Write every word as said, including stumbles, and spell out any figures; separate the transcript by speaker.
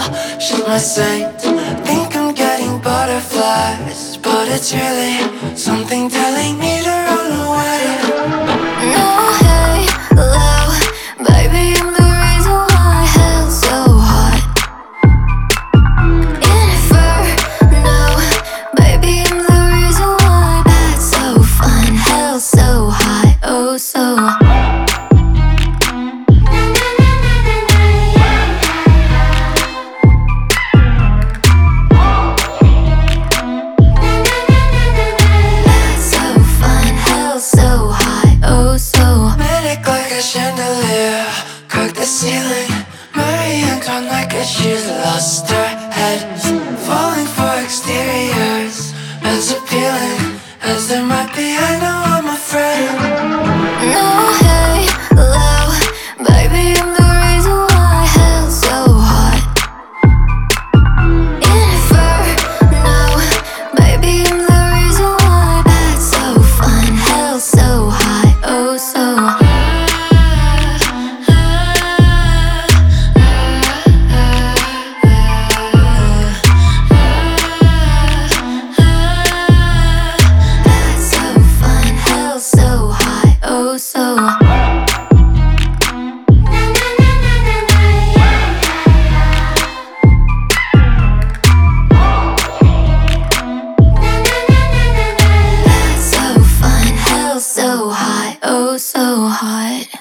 Speaker 1: she's my saint. Think I'm getting butterflies, but it's really something telling me to run away.
Speaker 2: No, hey, low, baby, I'm the reason why hell's so hot. Inferno, baby, I'm the reason why that's so fun. Hell's so hot, oh so hot.
Speaker 1: Chandelier, crack the ceiling. Marie Antoinette like it, she's lost her head. Falling for exteriors, as appealing as there might be, I know I'm afraid.
Speaker 2: No, hey, low, baby, I'm the reason why hell's so hot. Inferno, baby, I'm the reason why that's so fun. Hell's so hot, oh so hot. So that's so fun, hell so hot, oh so hot.